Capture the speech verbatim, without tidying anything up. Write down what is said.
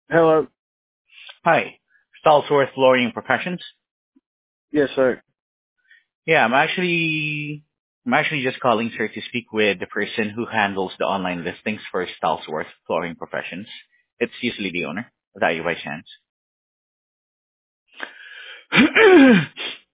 Hello. Hi, Stallsworth Flooring Professions. Yes, sir. Yeah, I'm actually I'm actually just calling, sir, to speak with the person who handles the online listings for Stallsworth Flooring Professions. It's usually the owner. Is that you by chance?